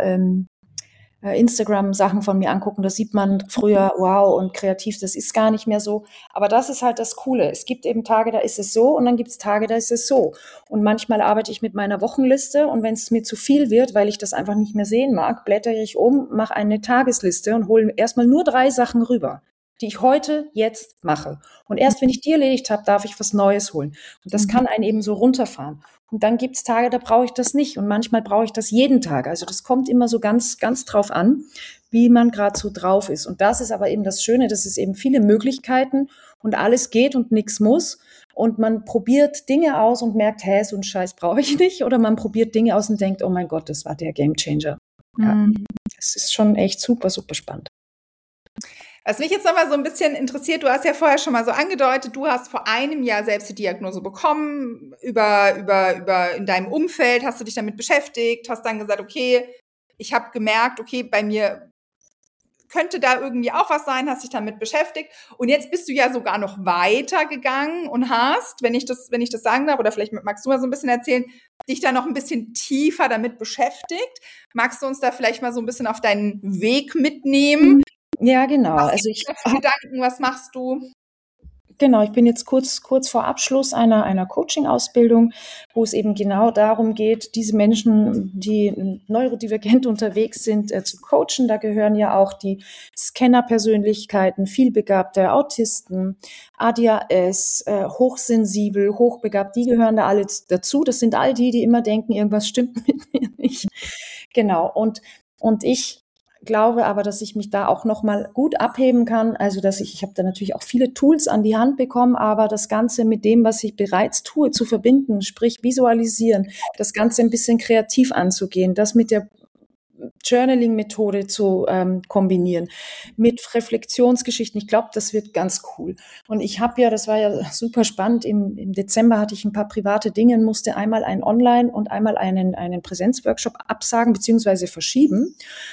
S2: Instagram-Sachen von mir angucken, da sieht man früher, wow, und kreativ, das ist gar nicht mehr so. Aber das ist halt das Coole. Es gibt eben Tage, da ist es so und dann gibt es Tage, da ist es so. Und manchmal arbeite ich mit meiner Wochenliste und wenn es mir zu viel wird, weil ich das einfach nicht mehr sehen mag, blättere ich um, mache eine Tagesliste und hole erstmal nur 3 Sachen rüber, die ich heute, jetzt mache. Und erst wenn ich die erledigt habe, darf ich was Neues holen. Und das kann einen eben so runterfahren. Und dann gibt's Tage, da brauche ich das nicht. Und manchmal brauche ich das jeden Tag. Also das kommt immer so ganz, ganz drauf an, wie man gerade so drauf ist. Und das ist aber eben das Schöne, dass es eben viele Möglichkeiten und alles geht und nichts muss. Und man probiert Dinge aus und merkt, hä, so einen Scheiß brauche ich nicht. Oder man probiert Dinge aus und denkt, oh mein Gott, das war der Gamechanger. Ja, das ist schon echt super, super spannend.
S1: Was mich jetzt nochmal so ein bisschen interessiert, du hast ja vorher schon mal so angedeutet, du hast vor einem Jahr selbst die Diagnose bekommen, über in deinem Umfeld hast du dich damit beschäftigt, hast dann gesagt, okay, ich habe gemerkt, okay, bei mir könnte da irgendwie auch was sein, hast dich damit beschäftigt und jetzt bist du ja sogar noch weitergegangen und hast, wenn ich das sagen darf, oder vielleicht magst du mal so ein bisschen erzählen, dich da noch ein bisschen tiefer damit beschäftigt. Magst du uns da vielleicht mal so ein bisschen auf deinen Weg mitnehmen?
S2: Ja, genau. Also
S1: Was machst du?
S2: Genau, ich bin jetzt kurz vor Abschluss einer Coaching-Ausbildung, wo es eben genau darum geht, diese Menschen, die neurodivergent unterwegs sind, zu coachen. Da gehören ja auch die Scanner-Persönlichkeiten, vielbegabte Autisten, ADHS, hochsensibel, hochbegabt, die gehören da alle dazu. Das sind all die immer denken, irgendwas stimmt mit mir nicht. Genau. Und ich glaube aber, dass ich mich da auch noch mal gut abheben kann. Also, dass ich habe da natürlich auch viele Tools an die Hand bekommen, aber das Ganze mit dem, was ich bereits tue, zu verbinden, sprich visualisieren, das Ganze ein bisschen kreativ anzugehen, das mit der Journaling-Methode zu kombinieren, mit Reflexionsgeschichten. Ich glaube, das wird ganz cool. Und ich habe ja, das war ja super spannend, im Dezember hatte ich ein paar private Dinge und musste einmal einen Online- und einmal einen Präsenzworkshop absagen bzw. verschieben.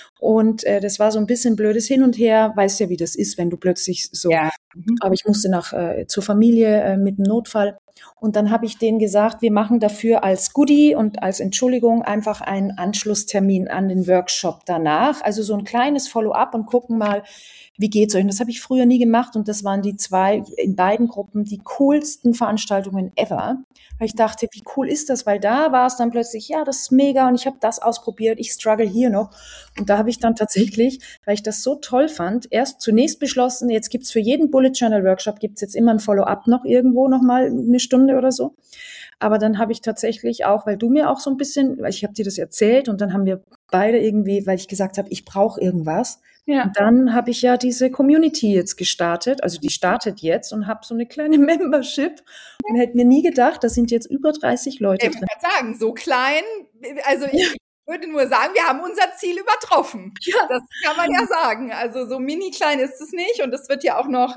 S2: Und das war so ein bisschen blödes Hin und Her. Weißt ja, wie das ist, wenn du plötzlich so. Ja. Aber ich musste zur Familie mit einem Notfall. Und dann habe ich denen gesagt, wir machen dafür als Goodie und als Entschuldigung einfach einen Anschlusstermin an den Workshop danach. Also so ein kleines Follow-up und gucken mal, wie geht's euch? Und das habe ich früher nie gemacht und das waren die 2 in beiden Gruppen die coolsten Veranstaltungen ever. Weil ich dachte, wie cool ist das? Weil da war es dann plötzlich, ja, das ist mega und ich habe das ausprobiert, ich struggle hier noch. Und da habe ich dann tatsächlich, weil ich das so toll fand, erst zunächst beschlossen, jetzt gibt's für jeden Bullet Journal Workshop gibt's jetzt immer ein Follow-up noch irgendwo nochmal eine Stunde oder so. Aber dann habe ich tatsächlich auch, weil du mir auch so ein bisschen, weil ich habe dir das erzählt und dann haben wir beide irgendwie, weil ich gesagt habe, ich brauche irgendwas. Ja. Und dann habe ich ja diese Community jetzt gestartet, also die startet jetzt und habe so eine kleine Membership und hätte mir nie gedacht, da sind jetzt über 30 Leute drin.
S1: Ich kann sagen, so klein, also ich würde nur sagen, wir haben unser Ziel übertroffen. Ja. Das kann man ja sagen. Also so mini klein ist es nicht und es wird ja auch noch,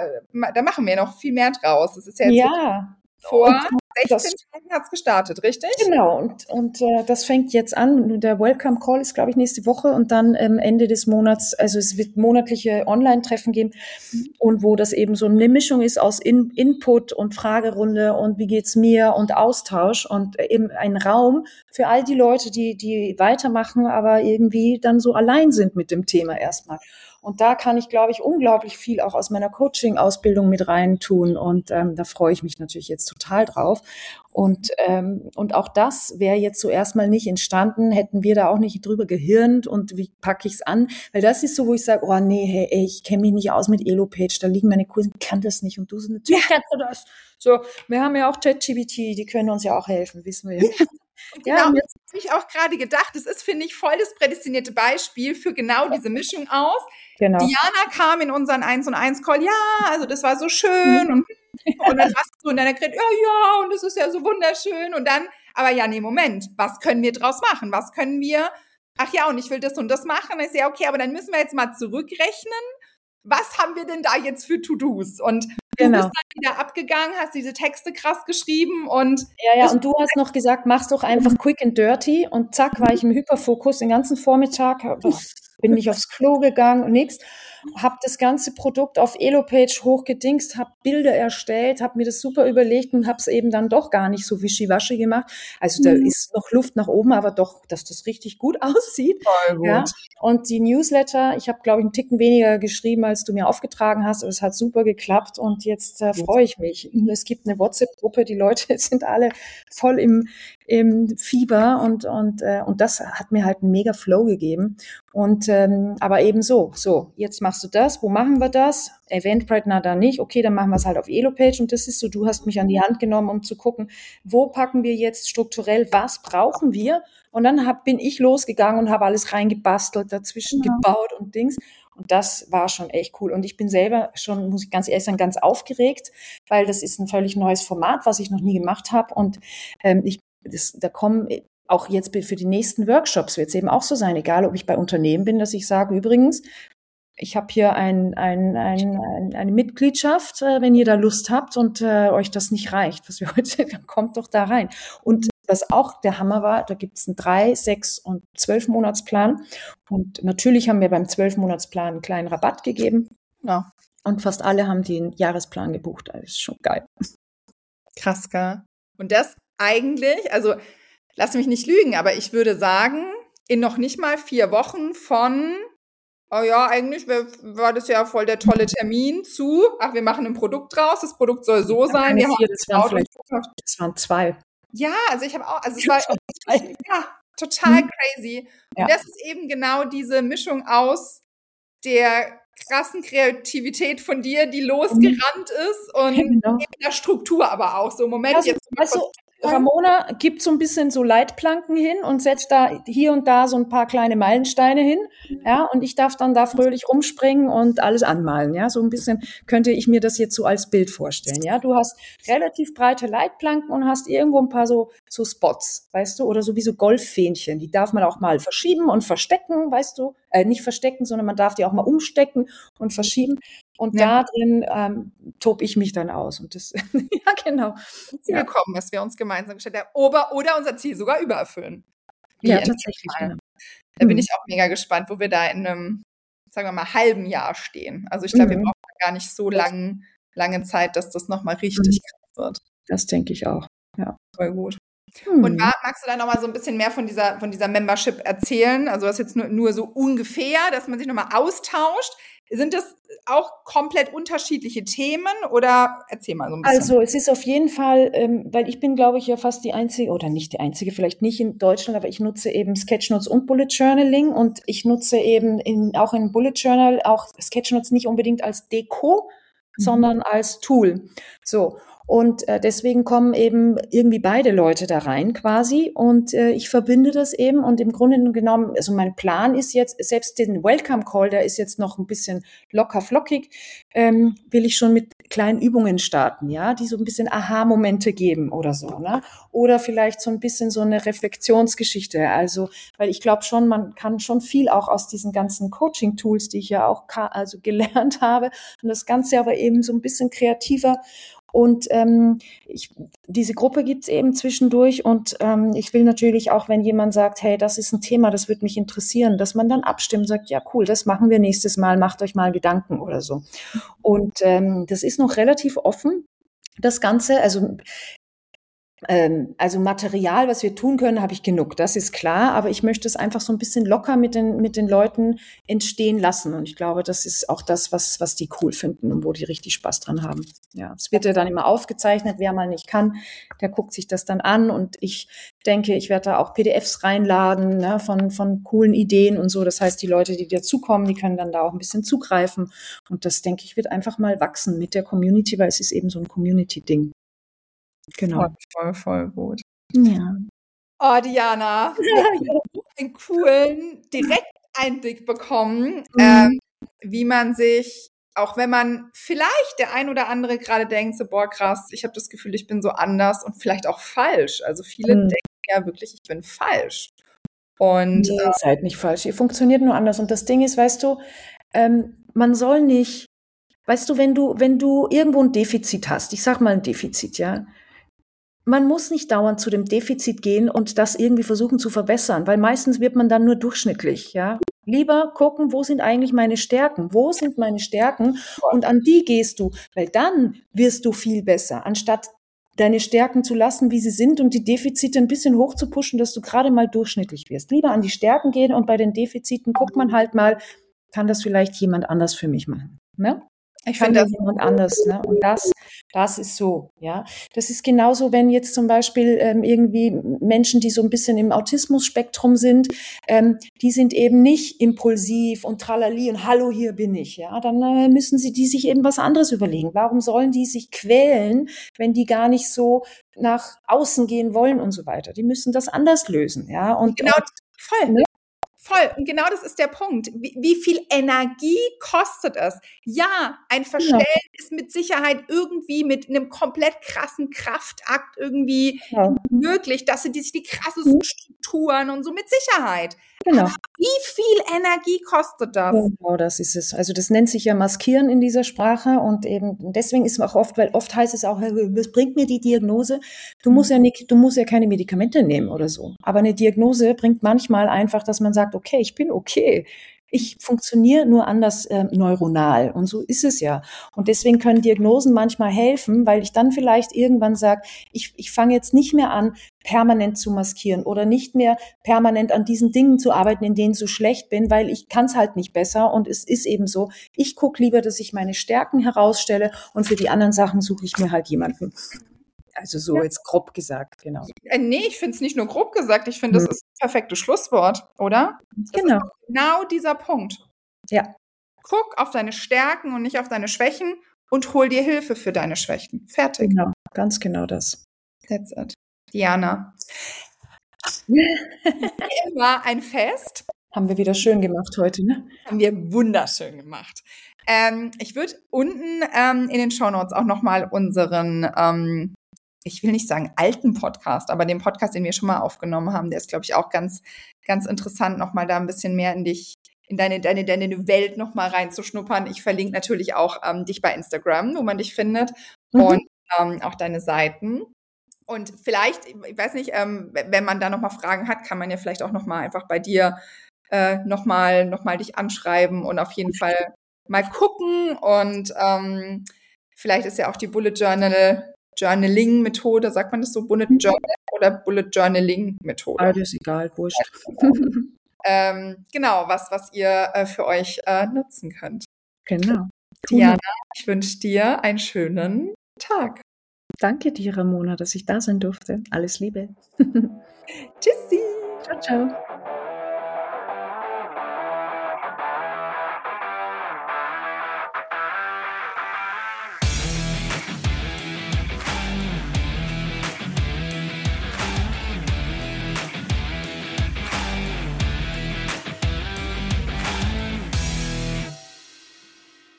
S1: da machen wir noch viel mehr draus. Das ist ja jetzt vor 16 Tagen hat es gestartet, richtig?
S2: Genau, und das fängt jetzt an. Der Welcome Call ist, glaube ich, nächste Woche und dann Ende des Monats, also es wird monatliche Online-Treffen geben und wo das eben so eine Mischung ist aus Input und Fragerunde und wie geht's mir und Austausch und eben ein Raum für all die Leute, die weitermachen, aber irgendwie dann so allein sind mit dem Thema erstmal. Und da kann ich, glaube ich, unglaublich viel auch aus meiner Coaching-Ausbildung mit rein tun. Und da freue ich mich natürlich jetzt total drauf. Und auch das wäre jetzt so erstmal nicht entstanden, hätten wir da auch nicht drüber gehirnt und wie packe ich es an. Weil das ist so, wo ich sage, oh nee, hey, ich kenne mich nicht aus mit Elo-Page, da liegen meine Kurse, ich kann das nicht. Und du so, natürlich kannst du das. So, wir haben ja auch ChatGPT, die können uns ja auch helfen, wissen wir.
S1: Ja, und jetzt habe ich auch gerade gedacht, das ist, finde ich, voll das prädestinierte Beispiel für genau diese Mischung aus. Genau. Diana kam in unseren 1&1 Call, ja, also das war so schön und dann hast du und dann erklärt, ja, und das ist ja so wunderschön und dann, aber ja, nee, Moment, was können wir draus machen? Was können wir, ach ja, und ich will das und das machen. Ich sehe, okay, aber dann müssen wir jetzt mal zurückrechnen. was haben wir denn da jetzt für To-Dos? Und du bist dann wieder abgegangen, hast diese Texte krass geschrieben und
S2: ja, und du hast noch gesagt, mach's doch einfach quick and dirty und zack, war ich im Hyperfokus den ganzen Vormittag, bin nicht aufs Klo gegangen und nix, habe das ganze Produkt auf Elopage hochgedingst, habe Bilder erstellt, habe mir das super überlegt und habe es eben dann doch gar nicht so wischiwaschi gemacht. Also da ist noch Luft nach oben, aber doch, dass das richtig gut aussieht.
S1: Voll gut.
S2: Ja. Und die Newsletter, ich habe, glaube ich, einen Ticken weniger geschrieben, als du mir aufgetragen hast, aber es hat super geklappt und jetzt freue ich mich. Es gibt eine WhatsApp-Gruppe, die Leute sind alle voll im Fieber und das hat mir halt einen mega Flow gegeben. Und aber eben so, jetzt machst du das, wo machen wir das? Eventbrite, na da nicht, okay, dann machen wir es halt auf Elopage und das ist so, du hast mich an die Hand genommen, um zu gucken, wo packen wir jetzt strukturell, was brauchen wir? Und dann bin ich losgegangen und habe alles reingebastelt, dazwischen gebaut und Dings. Und das war schon echt cool. Und ich bin selber schon, muss ich ganz ehrlich sagen, ganz aufgeregt, weil das ist ein völlig neues Format, was ich noch nie gemacht habe. Und da kommen auch jetzt für die nächsten Workshops wird es eben auch so sein, egal ob ich bei Unternehmen bin, dass ich sage, übrigens, ich habe hier eine Mitgliedschaft, wenn ihr da Lust habt und euch das nicht reicht, was wir heute, dann kommt doch da rein. Und was auch der Hammer war, da gibt es einen 3-, 6- und 12-Monatsplan. Und natürlich haben wir beim 12-Monatsplan einen kleinen Rabatt gegeben.
S1: Ja.
S2: Und fast alle haben den Jahresplan gebucht. Das ist schon geil.
S1: Krass, gell? Und das eigentlich, also lass mich nicht lügen, aber ich würde sagen, in noch nicht mal 4 Wochen von, oh ja, eigentlich war das ja voll der tolle Termin zu, ach, wir machen ein Produkt draus, das Produkt soll so sein.
S2: Das waren 2.
S1: Ja, also ich habe auch, also es war ja, total crazy. Und das ist eben genau diese Mischung aus der krassen Kreativität von dir, die losgerannt ist und eben der Struktur aber auch so. Moment,
S2: also,
S1: jetzt
S2: weißt du, Ramona gibt so ein bisschen so Leitplanken hin und setzt da hier und da so ein paar kleine Meilensteine hin, ja, und ich darf dann da fröhlich rumspringen und alles anmalen, ja, so ein bisschen könnte ich mir das jetzt so als Bild vorstellen, ja, du hast relativ breite Leitplanken und hast irgendwo ein paar so Spots, weißt du, oder so wie so Golffähnchen, die darf man auch mal verschieben und verstecken, weißt du, nicht verstecken, sondern man darf die auch mal umstecken und verschieben. Und da drin tobe ich mich dann aus. Und das, ja, genau.
S1: Ziel gekommen, dass wir uns gemeinsam gestellt haben. Oder unser Ziel sogar übererfüllen.
S2: Ja, tatsächlich. Genau.
S1: Da bin ich auch mega gespannt, wo wir da in einem, sagen wir mal, halben Jahr stehen. Also ich glaube, wir brauchen gar nicht so lange Zeit, dass das nochmal richtig krass wird.
S2: Das denke ich auch. Ja.
S1: Voll gut. Und magst du da nochmal so ein bisschen mehr von dieser Membership erzählen? Also das jetzt nur so ungefähr, dass man sich nochmal austauscht. Sind das auch komplett unterschiedliche Themen oder erzähl mal so ein bisschen.
S2: Also es ist auf jeden Fall, weil ich bin, glaube ich, ja fast die Einzige, oder nicht die Einzige, vielleicht nicht in Deutschland, aber ich nutze eben Sketchnotes und Bullet Journaling und ich nutze eben auch in Bullet Journal auch Sketchnotes nicht unbedingt als Deko, sondern als Tool. So. Und deswegen kommen eben irgendwie beide Leute da rein quasi und ich verbinde das eben und im Grunde genommen, also mein Plan ist jetzt, selbst den Welcome Call, der ist jetzt noch ein bisschen locker flockig, will ich schon mit kleinen Übungen starten, ja, die so ein bisschen Aha-Momente geben oder so, ne? Oder vielleicht so ein bisschen so eine Reflexionsgeschichte, also, weil ich glaube schon, man kann schon viel auch aus diesen ganzen Coaching-Tools, die ich ja auch also gelernt habe und das Ganze aber eben so ein bisschen kreativer. Und diese Gruppe gibt's eben zwischendurch und ich will natürlich auch, wenn jemand sagt, hey, das ist ein Thema, das würde mich interessieren, dass man dann abstimmt und sagt, ja cool, das machen wir nächstes Mal, macht euch mal Gedanken oder so. Und das ist noch relativ offen, das Ganze, also Material, was wir tun können, habe ich genug, das ist klar, aber ich möchte es einfach so ein bisschen locker mit den Leuten entstehen lassen und ich glaube, das ist auch das, was die cool finden und wo die richtig Spaß dran haben. Ja, es wird ja dann immer aufgezeichnet, wer mal nicht kann, der guckt sich das dann an und ich denke, ich werde da auch PDFs reinladen, ne, von coolen Ideen und so, das heißt, die Leute, die dazukommen, die können dann da auch ein bisschen zugreifen und das, denke ich, wird einfach mal wachsen mit der Community, weil es ist eben so ein Community-Ding. Genau.
S1: Voll gut.
S2: Ja.
S1: Oh, Diana, wir haben einen coolen Direkteinblick bekommen, wie man sich, auch wenn man vielleicht der ein oder andere gerade denkt, so, boah, krass, ich habe das Gefühl, ich bin so anders und vielleicht auch falsch. Also viele denken ja wirklich, ich bin falsch. Und
S2: ihr seid nicht falsch, ihr funktioniert nur anders. Und das Ding ist, weißt du, man soll nicht, weißt du, wenn du irgendwo ein Defizit hast, ich sag mal ein Defizit, ja, man muss nicht dauernd zu dem Defizit gehen und das irgendwie versuchen zu verbessern, weil meistens wird man dann nur durchschnittlich, ja. Lieber gucken, wo sind eigentlich meine Stärken? Wo sind meine Stärken? Und an die gehst du, weil dann wirst du viel besser, anstatt deine Stärken zu lassen, wie sie sind und die Defizite ein bisschen hoch zu pushen, dass du gerade mal durchschnittlich wirst. Lieber an die Stärken gehen und bei den Defiziten guckt man halt mal, kann das vielleicht jemand anders für mich machen, ne?
S1: Ich
S2: Kann
S1: finde
S2: ja
S1: das
S2: jemand anders, ne? Und das ist so, ja. Das ist genauso, wenn jetzt zum Beispiel irgendwie Menschen, die so ein bisschen im Autismus-Spektrum sind, die sind eben nicht impulsiv und tralali und hallo, hier bin ich, ja. Dann müssen die sich eben was anderes überlegen. Warum sollen die sich quälen, wenn die gar nicht so nach außen gehen wollen und so weiter? Die müssen das anders lösen, ja. Und
S1: genau, voll.
S2: ne?
S1: Voll. Und genau das ist der Punkt. Wie viel Energie kostet es? Ja, ein Verstellen ist mit Sicherheit irgendwie mit einem komplett krassen Kraftakt irgendwie
S2: Genau.
S1: möglich. Das sind die krassesten Strukturen und so mit Sicherheit.
S2: Genau.
S1: Aber wie viel Energie kostet das?
S2: Genau, das ist es. Also das nennt sich ja Maskieren in dieser Sprache und eben deswegen ist auch oft, weil oft heißt es auch, was bringt mir die Diagnose? Du musst ja keine Medikamente nehmen oder so. Aber eine Diagnose bringt manchmal einfach, dass man sagt, okay, ich bin okay. Ich funktioniere nur anders neuronal und so ist es ja. Und deswegen können Diagnosen manchmal helfen, weil ich dann vielleicht irgendwann sage, ich fange jetzt nicht mehr an, permanent zu maskieren oder nicht mehr permanent an diesen Dingen zu arbeiten, in denen ich so schlecht bin, weil ich kann es halt nicht besser und es ist eben so, ich gucke lieber, dass ich meine Stärken herausstelle und für die anderen Sachen suche ich mir halt jemanden. Also so jetzt grob gesagt, genau.
S1: Nee, ich finde es nicht nur grob gesagt, ich finde, das ist ein perfektes Schlusswort, oder? Das
S2: Genau.
S1: ist genau dieser Punkt.
S2: Ja.
S1: Guck auf deine Stärken und nicht auf deine Schwächen und hol dir Hilfe für deine Schwächen. Fertig.
S2: Genau, ganz genau das.
S1: That's it. Diana. War ein Fest.
S2: Haben wir wieder schön gemacht heute, ne?
S1: Haben wir wunderschön gemacht. Ich würde unten in den Shownotes auch nochmal unseren, ich will nicht sagen alten Podcast, aber den Podcast, den wir schon mal aufgenommen haben, der ist, glaube ich, auch ganz, ganz interessant, nochmal da ein bisschen mehr in deine Welt nochmal reinzuschnuppern. Ich verlinke natürlich auch dich bei Instagram, wo man dich findet, und auch deine Seiten. Und vielleicht, ich weiß nicht, wenn man da nochmal Fragen hat, kann man ja vielleicht auch nochmal einfach bei dir nochmal dich anschreiben und auf jeden Fall mal gucken. Und vielleicht ist ja auch die Journaling-Methode, sagt man das so, Bullet Journal oder Bullet Journaling-Methode?
S2: Alles egal, wurscht.
S1: Genau, was ihr für euch nutzen könnt.
S2: Genau.
S1: Diana, ich wünsche dir einen schönen Tag.
S2: Danke dir, Ramona, dass ich da sein durfte. Alles Liebe.
S1: Tschüssi.
S2: Ciao, ciao.